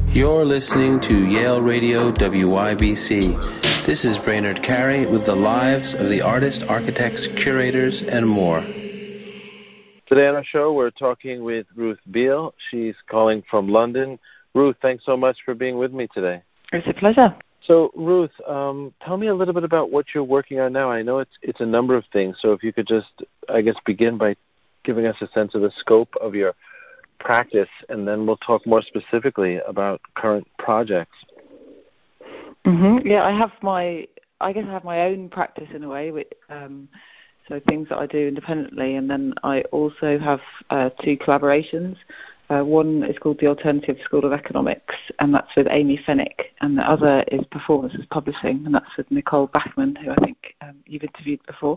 You're listening to Yale Radio WYBC. This is Brainerd Carey with the lives of the artists, architects, curators, and more. Today on our show, we're talking with Ruth Beale. She's calling from London. Ruth, thanks so much for being with me today. It's a pleasure. So, Ruth, tell me a little bit about what you're working on now. I know it's a number of things, so if you could just, begin by giving us a sense of the scope of your practice, and then we'll talk more specifically about current projects. Mm-hmm. Yeah, I have my own practice in a way, so things that I do independently, and then I also have two collaborations. One is called the Alternative School of Economics, and that's with Amy Fennick, and the other is Performances Publishing, and that's with Nicole Bachman, who I think you've interviewed before.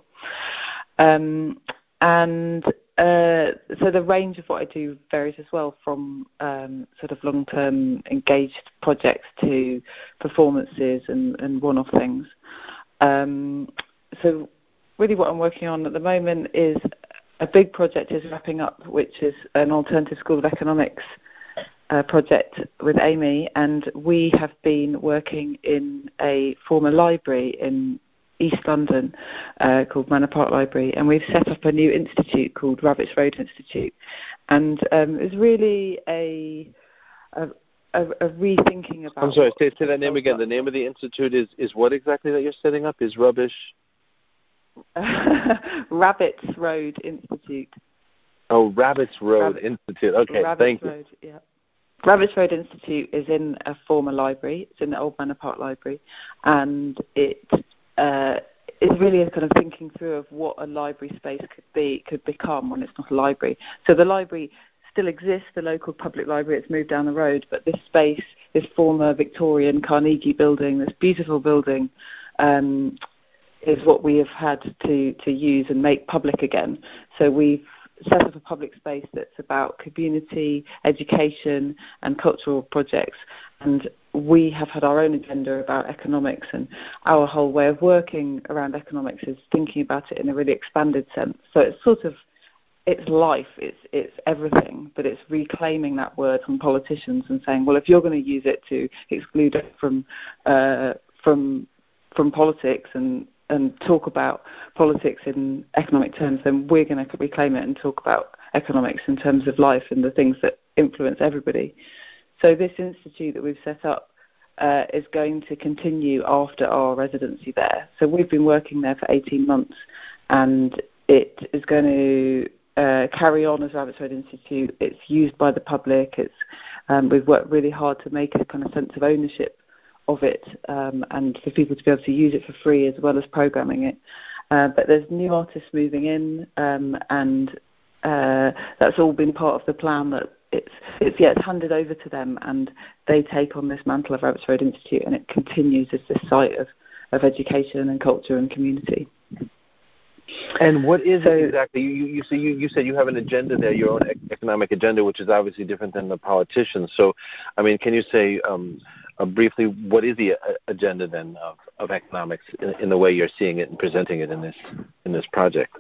So the range of what I do varies as well, from sort of long-term engaged projects to performances and one-off things. So really what I'm working on at the moment is a big project is wrapping up, which is an Alternative School of Economics project with Amy, and we have been working in a former library in East London called Manor Park Library, and we've set up a new institute called Rabbits Road Institute, and it's really a rethinking about... I'm sorry, say that name again. The name of the institute is what exactly that you're setting up? Is Rubbish... Rabbits Road Institute. Oh, Rabbits Road Institute. Okay, thank you. Road, yeah. Rabbits Road Institute is in a former library. It's in the old Manor Park Library, and it is really a kind of thinking through of what a library space could become when it's not a library. So the library still exists, the local public library. It's moved down the road, but this space, this former Victorian Carnegie building, this beautiful building, is what we have had to use and make public again. So we've set up a public space that's about community, education and cultural projects, and we have had our own agenda about economics, and our whole way of working around economics is thinking about it in a really expanded sense. So it's life, it's everything, but it's reclaiming that word from politicians and saying, well, if you're going to use it to exclude it from politics and talk about politics in economic terms, then we're going to reclaim it and talk about economics in terms of life and the things that influence everybody. So this institute that we've set up is going to continue after our residency there. So we've been working there for 18 months, and it is going to carry on as Rabbits Road Institute. It's used by the public. We've worked really hard to make a kind of sense of ownership of it, and for people to be able to use it for free as well as programming it. But there's new artists moving in, and that's all been part of the plan, that it's handed over to them, and they take on this mantle of Rabbits Road Institute, and it continues as this site of education and culture and community. And what is it exactly? You said you have an agenda there, your own economic agenda, which is obviously different than the politicians. So, I mean, can you say briefly what is the agenda then of economics in the way you're seeing it and presenting it in this project?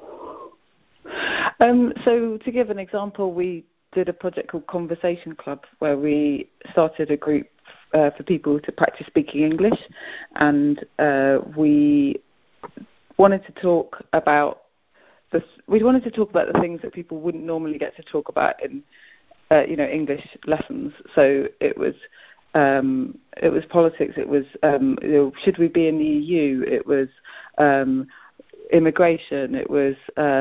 So, to give an example, we did a project called Conversation Club, where we started a group for people to practice speaking English, and we wanted to talk about the things that people wouldn't normally get to talk about in English lessons. So it was politics, it was should we be in the EU, it was immigration, it was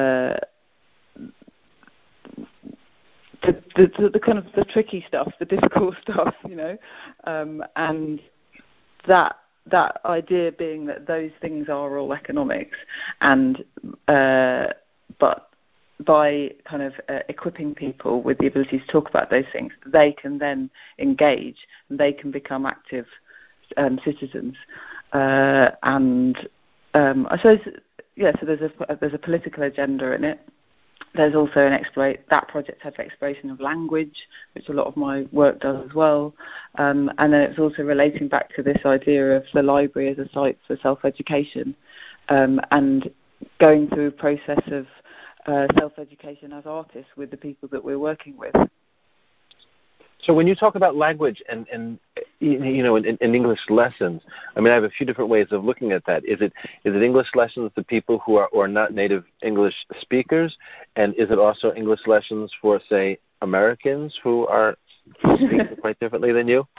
the kind of the tricky stuff, the difficult stuff, and that idea being that those things are all economics, and but by kind of equipping people with the ability to talk about those things, they can then engage and they can become active citizens. I suppose, so there's a political agenda in it. There's also that project has exploration of language, which a lot of my work does as well. And then it's also relating back to this idea of the library as a site for self-education, and going through a process of self-education as artists with the people that we're working with. So when you talk about language and in English lessons, I mean, I have a few different ways of looking at that. Is it English lessons to people who are not native English speakers, and is it also English lessons for, say, Americans who are speaking quite differently than you?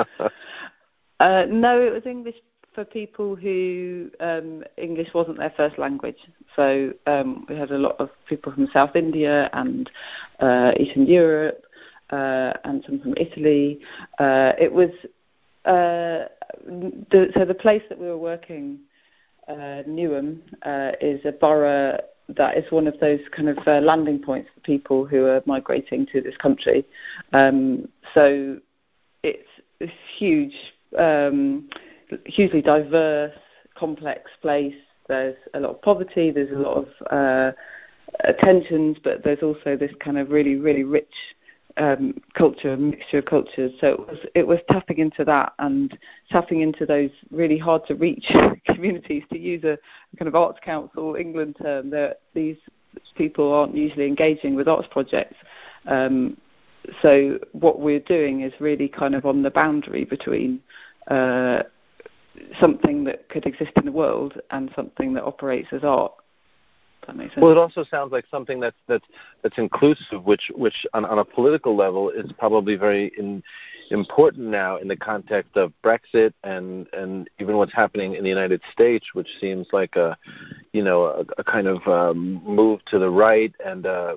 No, it was English for people who English wasn't their first language. So we had a lot of people from South India and Eastern Europe. And some from Italy. It was the place that we were working, Newham, is a borough that is one of those kind of landing points for people who are migrating to this country. So it's a huge, hugely diverse, complex place. There's a lot of poverty. There's a lot of tensions, but there's also this kind of really, really rich culture, mixture of cultures. So it was tapping into that and tapping into those really hard to reach communities, to use a kind of Arts Council England term. That these people aren't usually engaging with arts projects. So what we're doing is really kind of on the boundary between something that could exist in the world and something that operates as art. That makes sense. Well, it also sounds like something that's inclusive, which on a political level is probably very important now in the context of Brexit and even what's happening in the United States, which seems like a kind of move to the right and a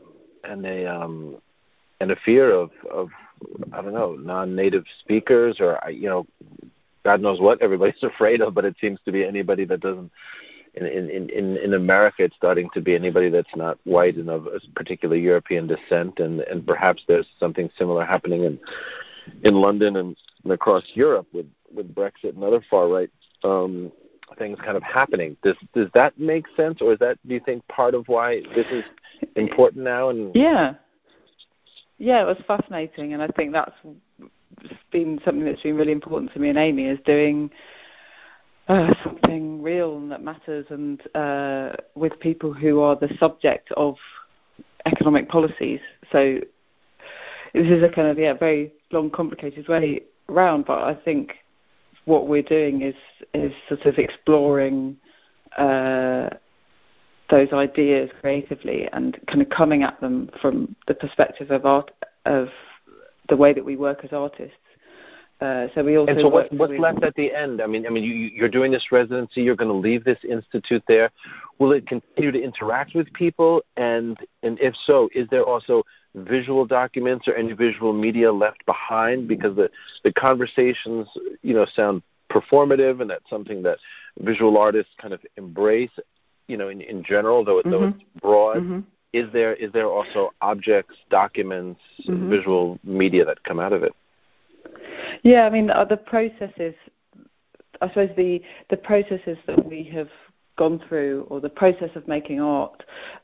fear of I don't know, non-native speakers, or God knows what everybody's afraid of, but it seems to be anybody that doesn't. In America, it's starting to be anybody that's not white and of a particular European descent, and perhaps there's something similar happening in London and across Europe with Brexit and other far right things kind of happening. Does that make sense, or is that, do you think, part of why this is important now? And yeah, it was fascinating, and I think that's been something that's been really important to me and Amy, is doing something real and that matters, and with people who are the subject of economic policies. So this is a kind of very long, complicated way around, but I think what we're doing is sort of exploring those ideas creatively and kind of coming at them from the perspective of art, of the way that we work as artists. So we also. And so what's left at the end? I mean, you're doing this residency. You're going to leave this institute there. Will it continue to interact with people? And if so, is there also visual documents or any visual media left behind? Because the conversations, sound performative, and that's something that visual artists kind of embrace, in general, though it's broad. Mm-hmm. Is there also objects, documents, visual media that come out of it? Yeah, I mean, the processes, I suppose the processes that we have gone through, or the process of making art,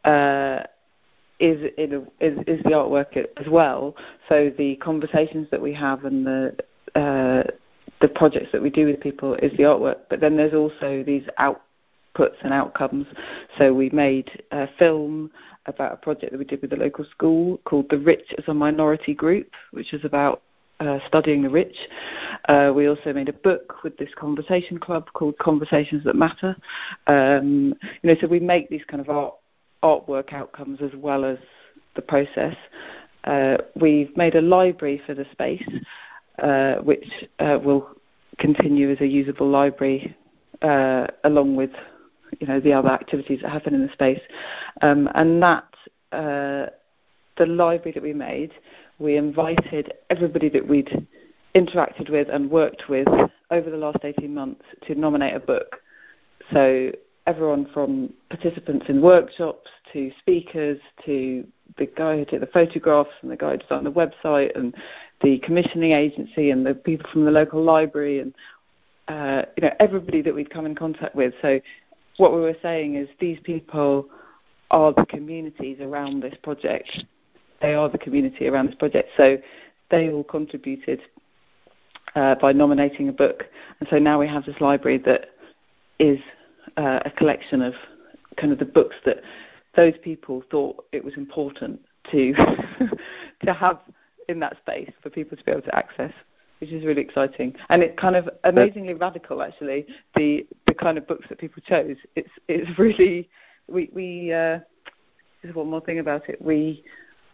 is the artwork as well. So the conversations that we have and the projects that we do with people is the artwork. But then there's also these outputs and outcomes. So we made a film about a project that we did with the local school called The Rich as a Minority Group, which is about studying the rich. We also made a book with this conversation club called Conversations That Matter. So we make these kind of artwork outcomes as well as the process. We've made a library for the space, which will continue as a usable library along with the other activities that happen in the space. And that the library that we made, we invited everybody that we'd interacted with and worked with over the last 18 months to nominate a book. So everyone from participants in workshops to speakers to the guy who took the photographs and the guy who designed the website and the commissioning agency and the people from the local library and everybody that we'd come in contact with. So what we were saying is these people are the communities around this project. They are the community around this project. So they all contributed by nominating a book. And so now we have this library that is a collection of kind of the books that those people thought it was important to to have in that space for people to be able to access, which is really exciting. And it's kind of amazingly radical, actually, the kind of books that people chose. It's really, we there's one more thing about it. We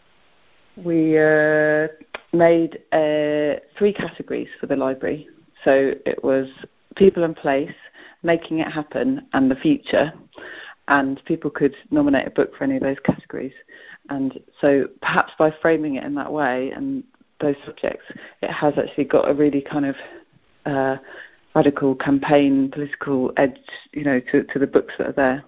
made 3 categories for the library. So it was people and place, making it happen, and the future. And people could nominate a book for any of those categories. And so perhaps by framing it in that way and those subjects, it has actually got a really kind of radical campaign, political edge, to the books that are there.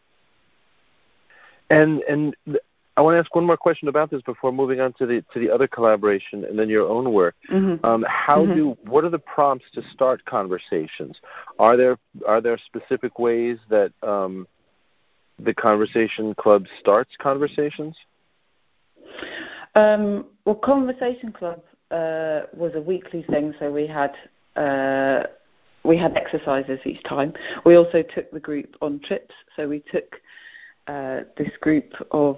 And I want to ask one more question about this before moving on to the other collaboration and then your own work. Mm-hmm. What are the prompts to start conversations? Are there specific ways that the Conversation Club starts conversations? Well, Conversation Club was a weekly thing, so we had exercises each time. We also took the group on trips, so we took this group of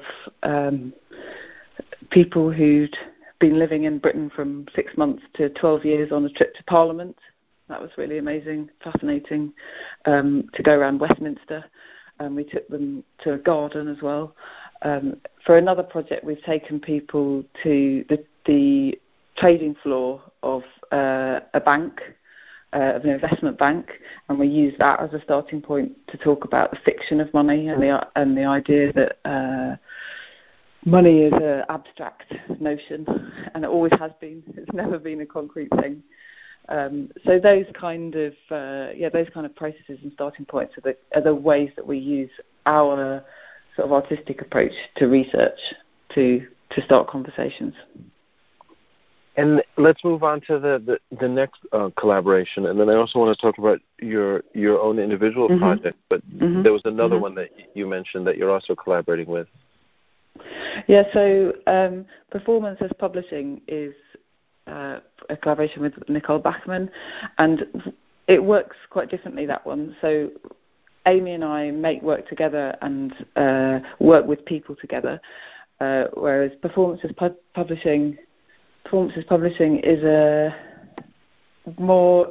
people who'd been living in Britain from 6 months to 12 years on a trip to Parliament. That was really amazing, fascinating, to go around Westminster. We took them to a garden as well. For another project, we've taken people to the trading floor of a bank, of an investment bank, and we use that as a starting point to talk about the fiction of money and the idea that money is an abstract notion, and it always has been. It's never been a concrete thing. So those kind of processes and starting points are the ways that we use our sort of artistic approach to research to start conversations. And let's move on to the next collaboration, and then I also want to talk about your own individual project. But there was another one that you mentioned that you're also collaborating with. Yeah. So Performance as Publishing is a collaboration with Nicole Bachman, and it works quite differently, that one. So Amy and I make work together and work with people together, whereas Performance as Publishing is a more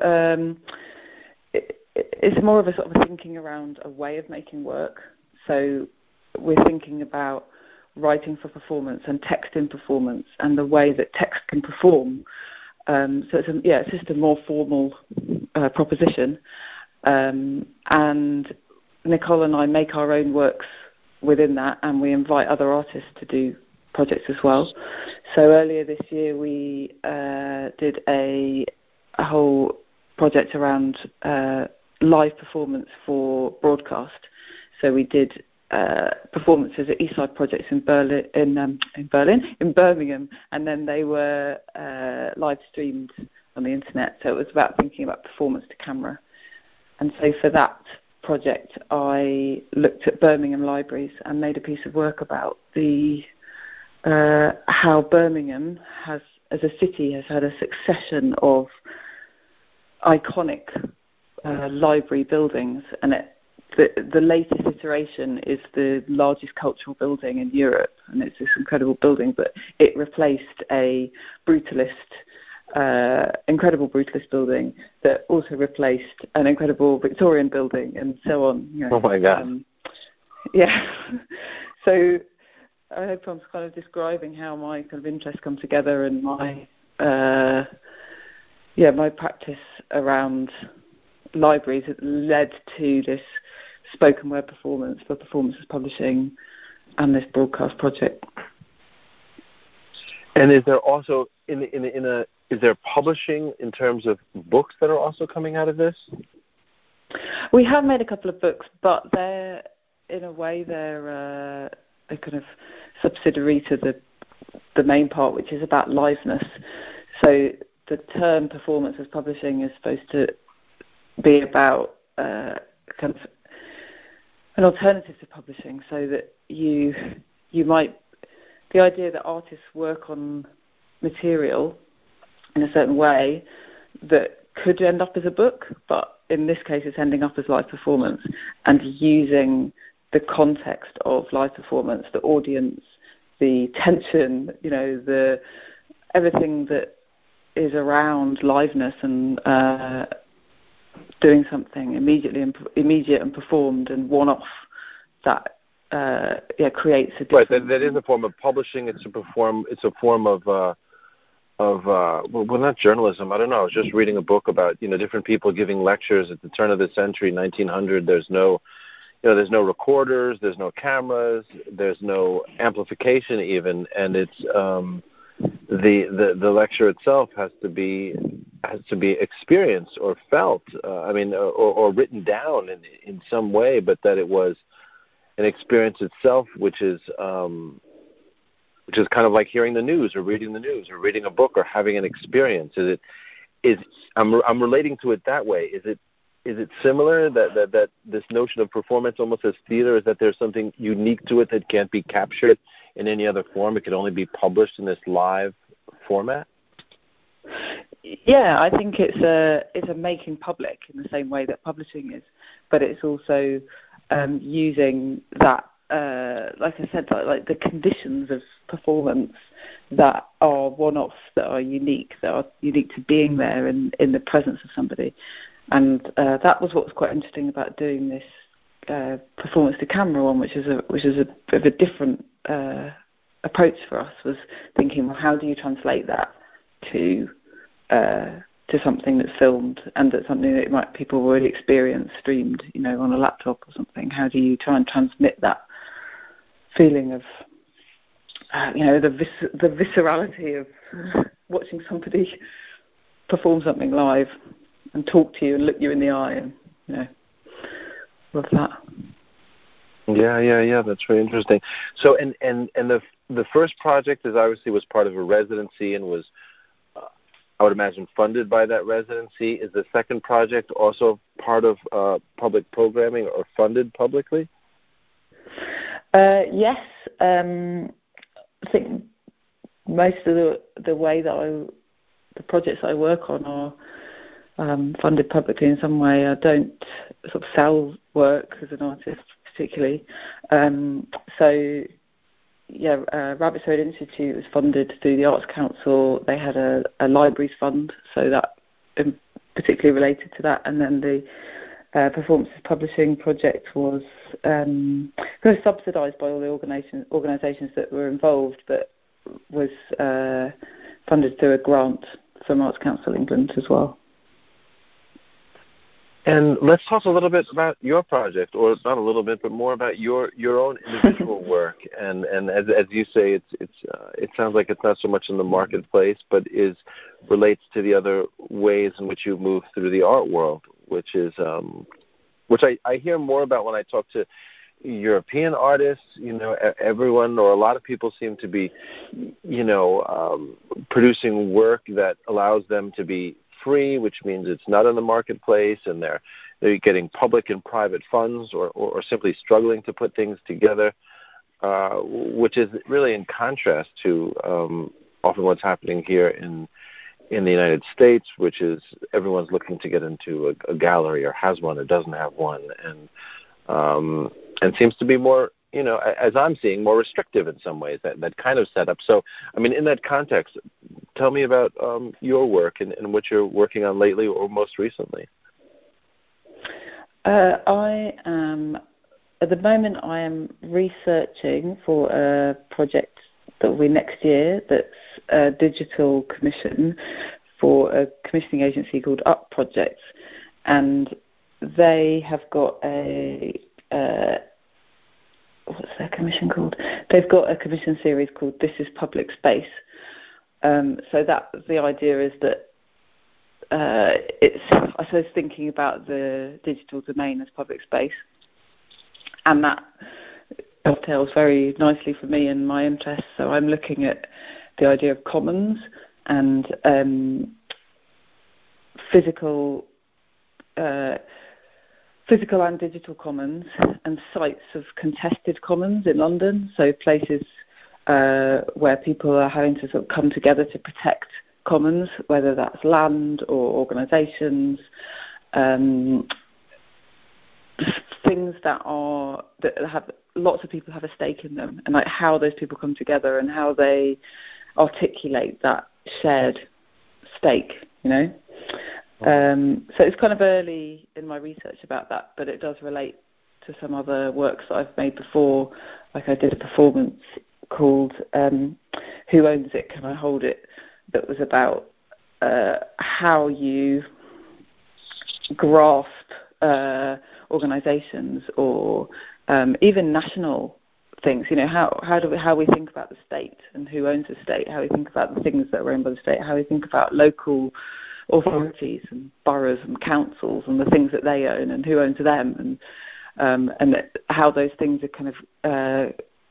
it's more of a sort of thinking around a way of making work. So we're thinking about writing for performance and text in performance and the way that text can perform. So it's just a more formal proposition. And Nicole and I make our own works within that, and we invite other artists to do projects as well. So earlier this year we did a whole project around live performance for broadcast. So we did performances at Eastside Projects in Birmingham, and then they were live streamed on the internet. So it was about thinking about performance to camera. And so for that project, I looked at Birmingham libraries and made a piece of work about how Birmingham has, as a city, has had a succession of iconic library buildings, and the latest iteration is the largest cultural building in Europe, and it's this incredible building, but it replaced a incredible brutalist building that also replaced an incredible Victorian building, and so on. Oh my God. Yeah. So I hope I'm kind of describing how my kind of interests come together and my practice around libraries that led to this spoken word performance for Performance as Publishing and this broadcast project. And is there also is there publishing in terms of books that are also coming out of this? We have made a couple of books, but they're a kind of subsidiary to the main part, which is about liveness. So the term Performance as Publishing is supposed to be about kind of an alternative to publishing, so that the idea that artists work on material in a certain way that could end up as a book, but in this case it's ending up as live performance, and using the context of live performance, the audience, the tension, the everything that is around liveness and doing something immediate and performed and one-off that creates a different... Right, that is a form of publishing. It's a form of not journalism. I don't know. I was just reading a book about different people giving lectures at the turn of the century, 1900. There's no recorders, there's no cameras, there's no amplification even, and it's the lecture itself has to be experienced or felt. Or written down in some way, but that it was an experience itself, which is kind of like hearing the news or reading the news or reading a book or having an experience. I'm relating to it that way. Is it similar that this notion of performance almost as theater is that there's something unique to it that can't be captured in any other form? It can only be published in this live format? Yeah, I think it's a making public in the same way that publishing is, but it's also using that, like I said, like the conditions of performance that are one-offs, that are unique to being there in the presence of somebody. And that was what was quite interesting about doing this performance to camera one, which is a bit of a different approach for us, was thinking, well, how do you translate that to something that's filmed and that's something that people have already experienced, streamed, on a laptop or something? How do you try and transmit that feeling of, the viscerality of watching somebody perform something live and talk to you and look you in the eye, and love that. Yeah. That's very interesting. So, and the first project obviously was part of a residency and was, I would imagine, funded by that residency. Is the second project also part of public programming or funded publicly? Yes. I think most of the way that the projects I work on are funded publicly in some way. I don't sort of sell work as an artist particularly. Rabbit's Road Institute was funded through the Arts Council. They had a libraries fund, so that particularly related to that. And then the Performances Publishing project was kind of subsidised by all the organisations that were involved, but was funded through a grant from Arts Council England as well. And let's talk a little bit about your project, or not a little bit, but more about your own individual work. And as you say, it sounds like it's not so much in the marketplace, but relates to the other ways in which you move through the art world, which I hear more about when I talk to European artists. Everyone or a lot of people seem to be, producing work that allows them to be free, which means it's not in the marketplace, and they're getting public and private funds, or simply struggling to put things together, which is really in contrast to often what's happening here in the United States, which is everyone's looking to get into a gallery, or has one or doesn't have one, and seems to be more, as I'm seeing, more restrictive in some ways, that kind of setup. So, in that context, tell me about your work and what you're working on lately or most recently. At the moment, I am researching for a project that will be next year that's a digital commission for a commissioning agency called Up Projects. And they have got what's their commission called? They've got a commission series called This is Public Space. So that the idea is that it's, I suppose, thinking about the digital domain as public space, and that dovetails very nicely for me and my interests. So I'm looking at the idea of commons and physical and digital commons, and sites of contested commons in London, so places where people are having to sort of come together to protect commons, whether that's land or organisations, things that have lots of people have a stake in them, and like how those people come together and how they articulate that shared stake, So it's kind of early in my research about that, but it does relate to some other works that I've made before. Like I did a performance called Who Owns It, Can I Hold It? That was about how you graft organisations or even national things. How we think about the state and who owns the state, how we think about the things that are owned by the state, how we think about local authorities and boroughs and councils and the things that they own and who owns them, and how those things are kind of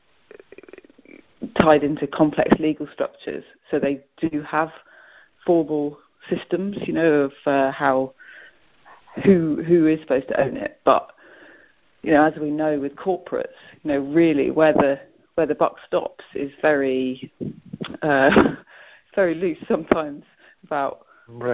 tied into complex legal structures. So they do have formal systems, of how who is supposed to own it. But as we know with corporates, really where the buck stops is very very loose sometimes about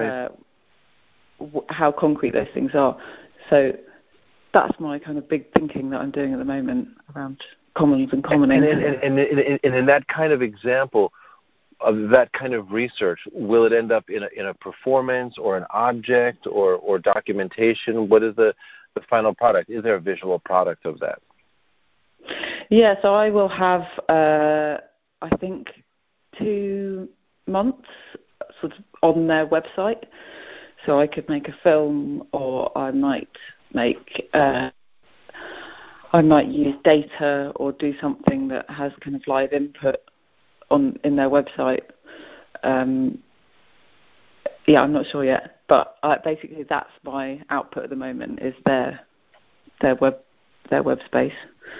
how concrete those things are. So that's my kind of big thinking that I'm doing at the moment around commons and commoning. And in that kind of example of that kind of research, will it end up in a performance or an object or documentation? What is the final product? Is there a visual product of that? Yeah, so I will have, I think, 2 months sort of on their website. So I could make a film, or I might use data or do something that has kind of live input in their website. I'm not sure yet, but basically that's my output at the moment, is their web space.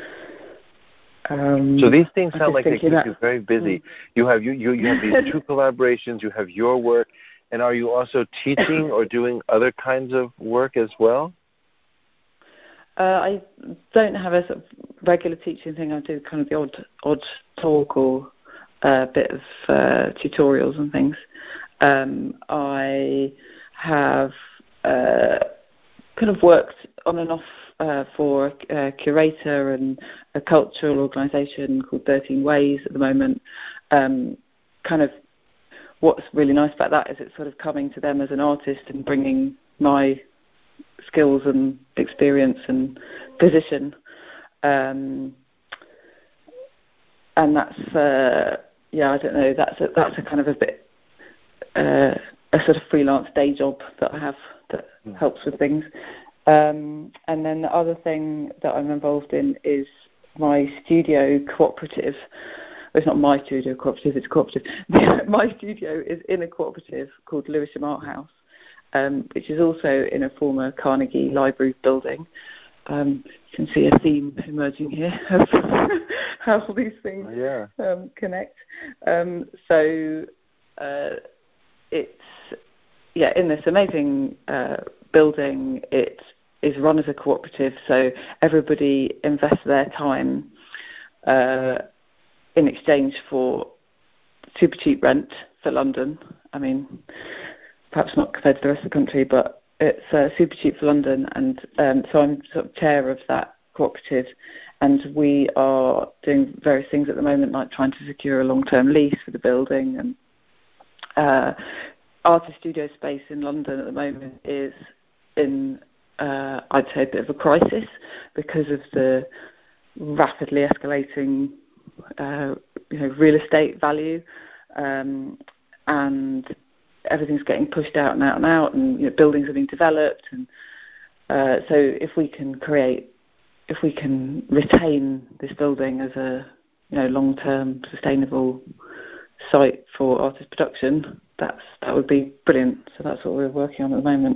So these things sound like they keep you very busy. You have these 2 collaborations. You have your work, and are you also teaching or doing other kinds of work as well? I don't have a sort of regular teaching thing. I do kind of the odd talk or a bit of tutorials and things. I have kind of worked on and off for a curator and a cultural organisation called 13 Ways at the moment. Kind of what's really nice about that is it's sort of coming to them as an artist and bringing my skills and experience and position. And that's, I don't know, that's a kind of a bit, a sort of freelance day job that I have that helps with things. And then the other thing that I'm involved in is my studio cooperative. Well, it's not my studio cooperative, it's a cooperative. My studio is in a cooperative called Lewisham Art House, which is also in a former Carnegie Library building. You can see a theme emerging here of how all these things connect. So it's in this amazing building. It is run as a cooperative, so everybody invests their time in exchange for super cheap rent for London. I mean, perhaps not compared to the rest of the country, but it's super cheap for London. And so I'm sort of chair of that cooperative, and we are doing various things at the moment, like trying to secure a long-term lease for the building. And artist studio space in London at the moment is in, I'd say, a bit of a crisis because of the rapidly escalating real estate value, and everything's getting pushed out and out and out, and buildings are being developed. And so if we can retain this building as a long-term sustainable site for artist production, that would be brilliant. So that's what we're working on at the moment.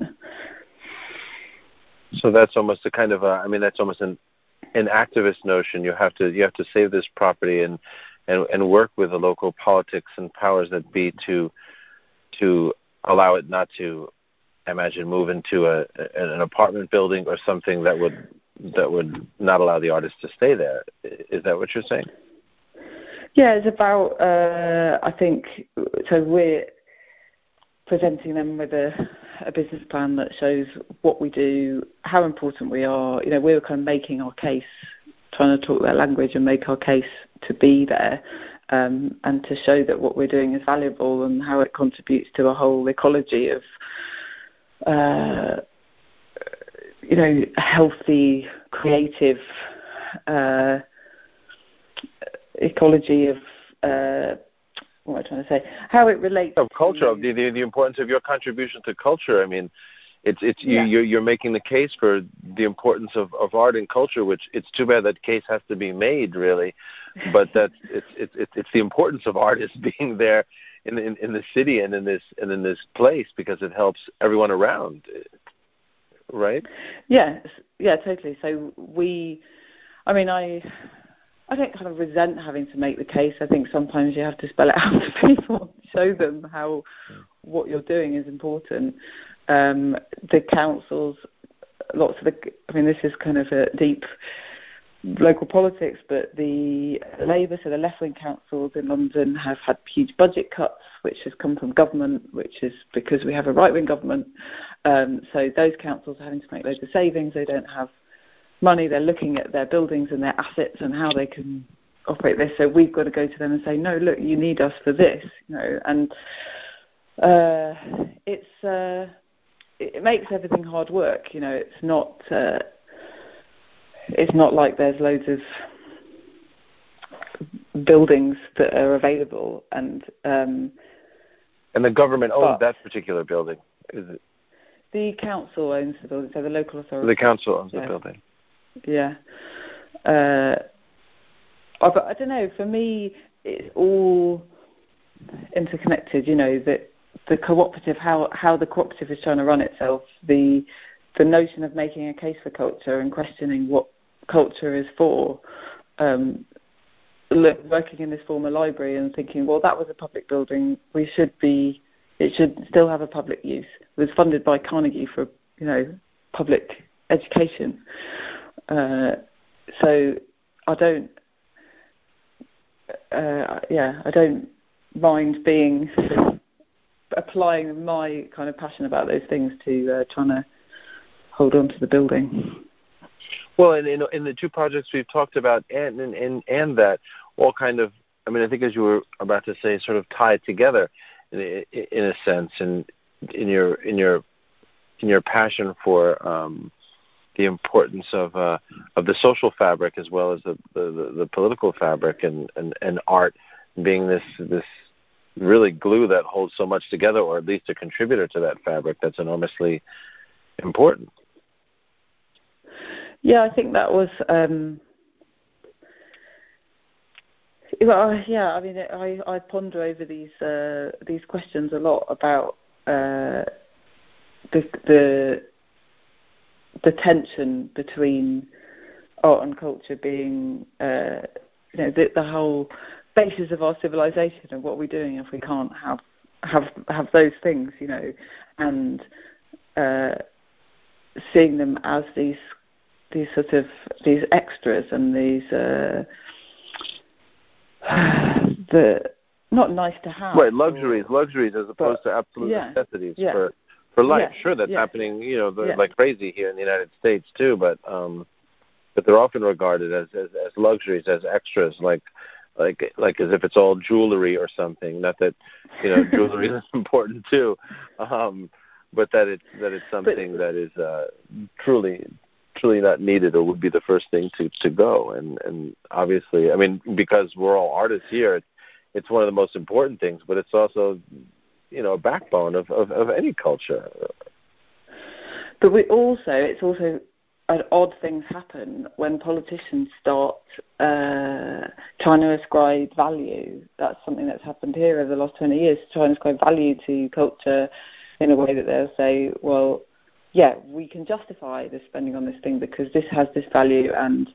So that's almost a kind of that's almost an activist notion. You have to save this property and work with the local politics and powers that be to allow it not to, I imagine, move into an apartment building or something that would not allow the artist to stay there. Is that what you're saying? Yeah, it's about, I think, so we're presenting them with a business plan that shows what we do, how important we are. We're kind of making our case, trying to talk their language and make our case to be there. and to show that what we're doing is valuable and how it contributes to a whole ecology of healthy, creative ecology of what am I trying to say? How it relates of culture, of the importance of your contribution to culture. I mean, you're making the case for the importance of art and culture, which it's too bad that case has to be made, really. But it's the importance of artists being there in the city and in this place, because it helps everyone around, right? Yeah, totally. So I don't kind of resent having to make the case. I think sometimes you have to spell it out to people, show them how what you're doing is important. The councils, this is kind of a deep local politics, but the Labour, so the left-wing councils in London have had huge budget cuts, which has come from government, which is because we have a right-wing government. So those councils are having to make loads of savings. They don't have money. They're looking at their buildings and their assets and how they can operate this. So we've got to go to them and say, no, look, you need us for this, and it makes everything hard work. It's not like there's loads of buildings that are available, and the government owns that particular building, is it? The council owns the building, so the local authority. The council owns the building. Yeah. But I don't know, for me, it's all interconnected, that the cooperative, how the cooperative is trying to run itself, the notion of making a case for culture and questioning what culture is for, working in this former library and thinking, well, that was a public building, it should still have a public use. It was funded by Carnegie for, public education. So I don't mind applying my kind of passion about those things to trying to hold on to the building. Well, and in the two projects we've talked about, and that all kind of, I think as you were about to say, sort of tied together in a sense, and in your passion for the importance of the social fabric as well as the political fabric, and art being this really glue that holds so much together, or at least a contributor to that fabric that's enormously important. Yeah, I think that was. I ponder over these questions a lot about the tension between art and culture being, the whole basis of our civilization, and what we're doing if we can't have those things, and seeing them as these extras and these the not nice to have, right? Luxuries as opposed to absolute necessities for life. Yeah, sure, that's happening, like crazy here in the United States too. But they're often regarded as luxuries, as extras, like as if it's all jewelry or something. Not that jewelry is important too, but that it's something that is truly not needed, or would be the first thing to go. And obviously, because we're all artists here, it's one of the most important things. But it's also a backbone of any culture. But it's also odd things happen when politicians start trying to ascribe value. That's something that's happened here over the last 20 years, trying to ascribe value to culture in a way that they'll say, well, yeah, we can justify the spending on this thing because this has this value, and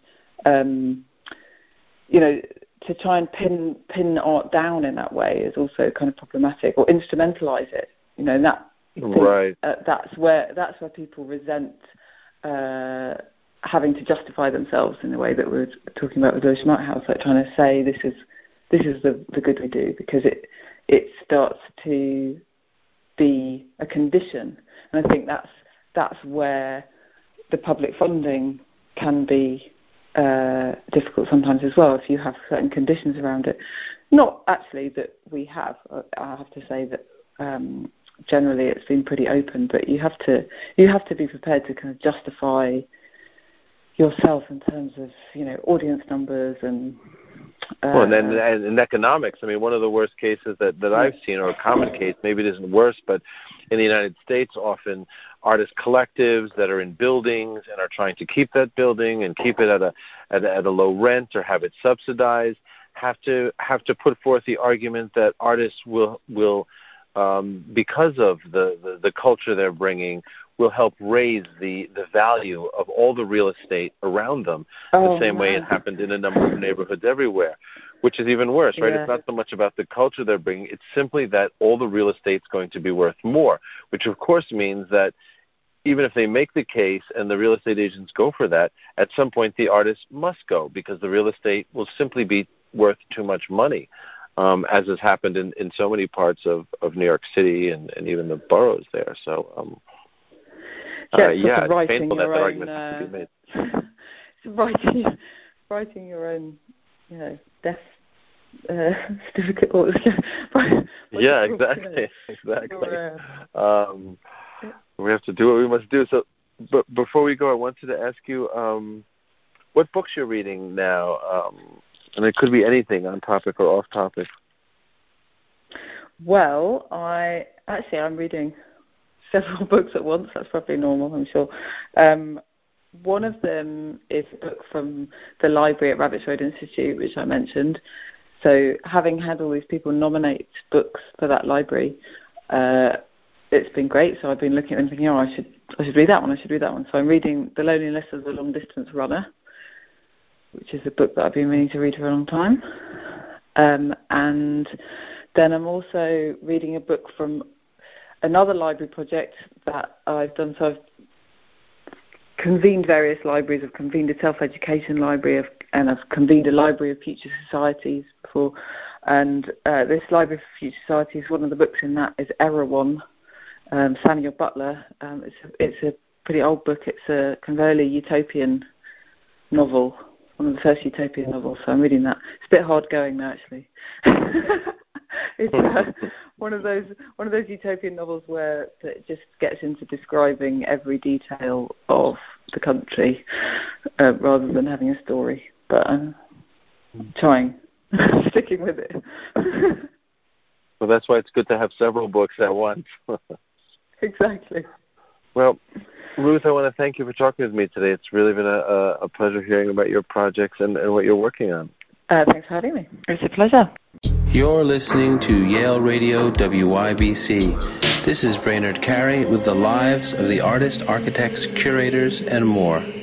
to try and pin art down in that way is also kind of problematic, or instrumentalize it. That's where people resent having to justify themselves in the way that we're talking about with Lewis Monthouse, like trying to say this is the good we do, because it starts to be a condition. And I think that's where the public funding can be difficult sometimes as well, if you have certain conditions around it. Not actually that we have. I have to say that generally it's been pretty open, but you have to be prepared to kind of justify yourself in terms of audience numbers and. And in economics, I mean, one of the worst cases that I've seen, or a common case, maybe it isn't worse, but in the United States, often artist collectives that are in buildings and are trying to keep that building and keep it at a low rent or have it subsidized, have to put forth the argument that artists will because of the culture they're bringing, will help raise the value of all the real estate around them, the same way it happened in a number of neighborhoods everywhere, which is even worse, right? Yeah. It's not so much about the culture they're bringing. It's simply that all the real estate's going to be worth more, which of course means that even if they make the case and the real estate agents go for that, at some point the artist must go because the real estate will simply be worth too much money, as has happened in so many parts of New York City and even the boroughs there. So, it's painful that the argument has to be made. Writing your own, death certificate. Yeah, exactly. We have to do what we must do. So, but before we go, I wanted to ask you what books you're reading now, and it could be anything, on topic or off topic. Well, I'm reading several books at once. That's probably normal, I'm sure. One of them is a book from the library at Rabbits Road Institute, which I mentioned. So having had all these people nominate books for that library, it's been great. So I've been looking at it and thinking, I should read that one, So I'm reading The Loneliness of the Long Distance Runner, which is a book that I've been meaning to read for a long time. And then I'm also reading a book from another library project that I've done. So I've convened various libraries. I've convened a self-education library, and I've convened a library of future societies before. And this Library for Future Societies, one of the books in that is Erewhon, Samuel Butler. It's a pretty old book. It's a kind of early utopian novel, one of the first utopian novels. So I'm reading that. It's a bit hard going now, actually. It's one of those utopian novels where it just gets into describing every detail of the country rather than having a story. But I'm trying, sticking with it. Well, that's why it's good to have several books at once. Exactly. Well, Ruth, I want to thank you for talking with me today. It's really been a pleasure hearing about your projects and what you're working on. Thanks for having me. It's a pleasure. You're listening to Yale Radio WYBC. This is Brainerd Carey with the lives of the artists, architects, curators, and more.